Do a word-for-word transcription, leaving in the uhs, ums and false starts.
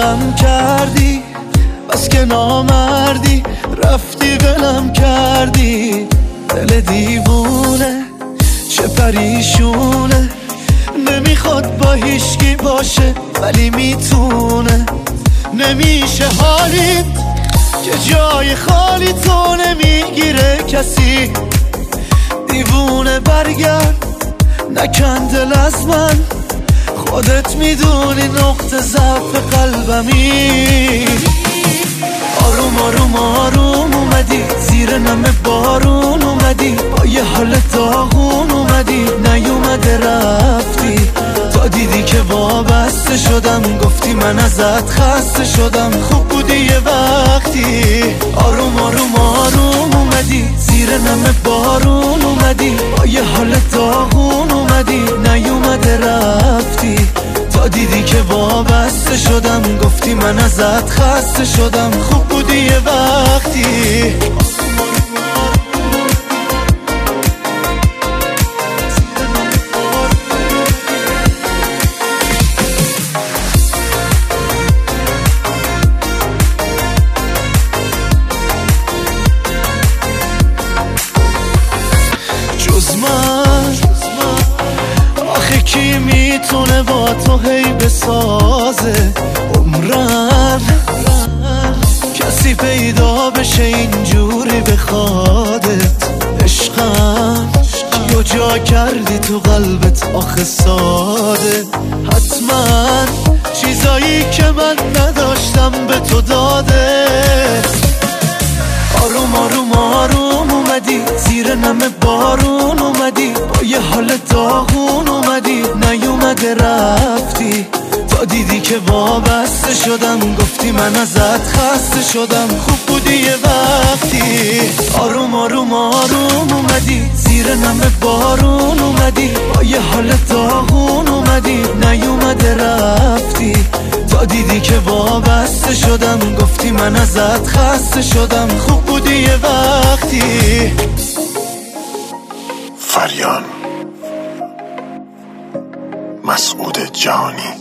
عاشقم کردی بس که نامردی، رفتی ولم کردی. دل دیوونه چه پریشونه، نمیخواد با هیچکی باشه ولی میتونه. نمیشه حالیت که جای خالی تو نمیگیره کسی. دیوونه برگرد نکن دل از من، خودت میدونی نقطه ضعف قلبمی. آروم آروم آروم اومدی، زیر نم بارون اومدی، با یه حال داغون اومدی، نیومده رفتی. تا دیدی که وابسته شدم، گفتی من ازت خسته شدم، خوب بودی یه وقتی. آروم آروم آروم اومدی، زیر نم بارون اومدی، با یه حال داغون اومدی، نیومده رفتی. تا دیدی که وابسته شدم، گفتی من ازت خسته شدم، خوب بودی یه وقتی. جز من آخه کی میتونه با تو هی بسازه عمرن؟ کسی پیدا بشه اینجوری بخوادت. عشقم کیو جا کردی تو قلبت آخه ساده؟ حتما چیزایی که من نداشتم به تو داده. آروم آروم آروم اومدی، زیر نم بارون اومدی، با یه حال داغون اومدی، نیومده رفتی. تا دیدی که وابسته شدم، گفتی من ازت خسته شدم، خوب بودی یه وقتی. آروم آروم آروم اومدی، زیر نم بارون اومدی، با یه حال داغون اومدی، نیومده رفتی. تا دیدی که وابسته شدم، گفتی من ازت خسته شدم، خوب بودی یه وقتی. فریان مسعود جانی.